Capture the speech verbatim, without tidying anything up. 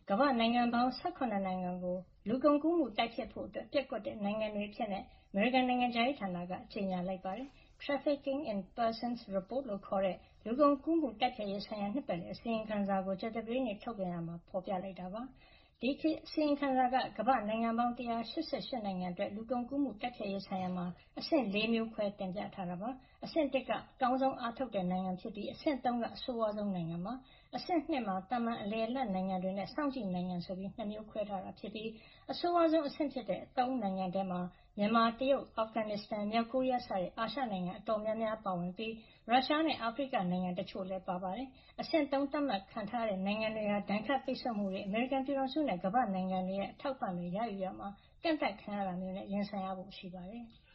ကမ္ဘာ့နိုင်ငံပေါင်း ၁၇ နိုင်ငံကို လူကုန်ကူးမှုတိုက်ဖျက်ဖို့ ပျက်ကွက်တဲ့နိုင်ငံတွေအဖြစ် အမေရိကန်နိုင်ငံခြားရေးဌာနက ကြေညာလိုက်ပါတယ်။ Trafficking in Persons Report လို့ခေါ်တဲ့ လူကုန်ကူးမှုတိုက်ဖျက်ရေးဆိုင်ရာ နှစ်ပတ်လည်အစီရင်ခံစာကို ကြာသပတေးနေ့ ထုတ်ပြန်ရာမှာ ဖေါ်ပြလိုက်တာပါ။ ဒီအစီရင်ခံစာက ကမ္ဘာ့နိုင်ငံပေါင်း ၁၈၈ နိုင်ငံအတွက် လူကုန်ကူးမှုတိုက်ဖျက်ရေးဆိုင်ရာမှာ အဆင့် ၄ မျိုးခွဲ တင်ပြထားတာပါ။ အဆင့် ၁ က အကောင်းဆုံးအားထုတ်တဲ့နိုင်ငံဖြစ်ပြီး အဆင့် ၃ က အဆိုးဝါးဆုံးနိုင်ငံဖြစ်ပါတယ်။ အဆင့် ၂ မှာ သာမန်အလယ်အလတ်နိုင်ငံတွေနဲ့ စောင့်ကြည့်နိုင်ငံဆိုပြီး ၂ မျိုးခွဲထားတာဖြစ်ပြီး အဆိုးဝါးဆုံးအဆင့်ဖြစ်တဲ့ ၃ နိုင်ငံထဲမှာ မြန်မာ၊ တရုတ်၊ အာဖဂန်နစ္စတန်၊ မြောက်ကိုရီးယား စတဲ့ အာရှနိုင်ငံအတော်များများပါဝင်ပြီး ရုရှားနဲ့ အာဖရိကနိုင်ငံတချို့လည်း ပါဝင်ပါတယ်။ အဆင့် ၃ သတ်မှတ်ခံထားရတဲ့နိုင်ငံတွေဟာ ဒဏ်ခတ်ပိတ်ဆို့မှုတွေ၊ အမေရိကန်ပြည်ထောင်စုနဲ့ ကမ္ဘာ့နိုင်ငံတွေရဲ့ အထောက်အပံ့တွေ ရယူရာမှာ ကန့်သတ်ခံရတာမျိုးနဲ့ ရင်ဆိုင်ရဖို့ရှိပါတယ်။